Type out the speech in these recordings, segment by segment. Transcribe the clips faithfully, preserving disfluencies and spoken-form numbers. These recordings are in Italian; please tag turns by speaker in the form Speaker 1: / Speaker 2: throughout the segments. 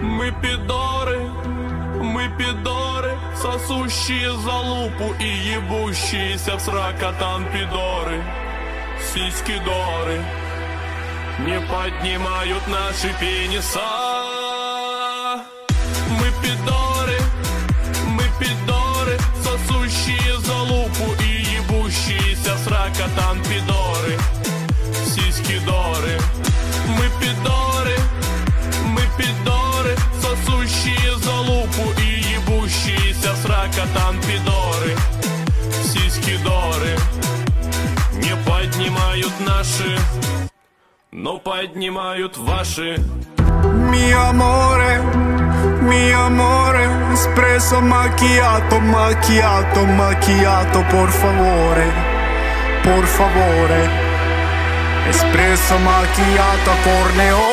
Speaker 1: Мы пидоры, мы пидоры, сосущие залупу и ебущиеся в сракотан пидоры. Сиськи-доры не поднимают наши пениса. Мы пидоры, мы пидоры, сосущие залупу и ебущиеся в сракотан пидоры. Сиськи-доры. Мы пидоры, мы пидоры, сосущие залупу и ебущиеся в сракотан пидоры. Сиськи-доры не поднимают наши, но поднимают ваши.
Speaker 2: Mi amore, mi amore, espresso macchiato, macchiato, macchiato, por favore, por favore, espresso macchiato corneo.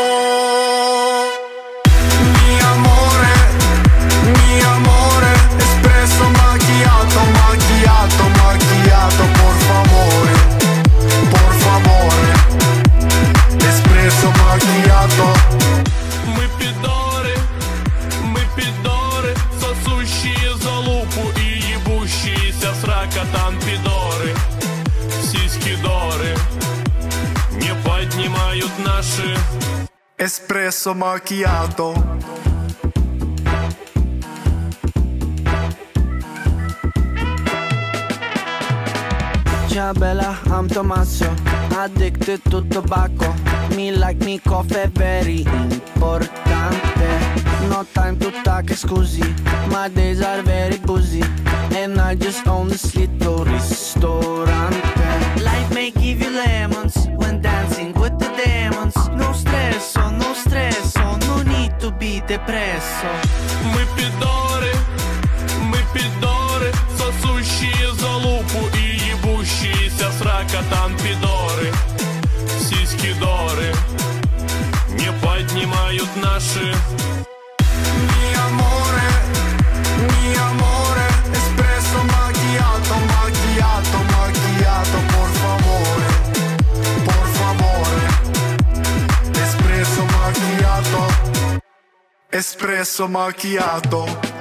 Speaker 2: Mi amore, mi amore, espresso macchiato, macchiato, macchiato, por favore, por favore, espresso macchiato.
Speaker 1: Мы пидоры, мы пидоры, сосущие залупу и ебущиеся в сракотан пидоры. Сиськи-доры не поднимают наши.
Speaker 2: Espresso macchiato.
Speaker 3: Ciao bella, I'm Tommaso, addicted to tobacco. Me like me coffee very importante. No time to talk, scusi, my days are very busy. And I just own this little ristorante. Life may give you lemons when dancing with the demons. No stress, oh, no stress, oh, no need to be depresso.
Speaker 1: Мы пидоры, мы пидоры, сосущие залупу и ебущиеся в сракотан пидоры. Сиськи-доры не поднимают наши.
Speaker 2: Mi amore, mi amore, espresso macchiato, macchiato, macchiato, por favore, por favore, espresso macchiato, espresso macchiato.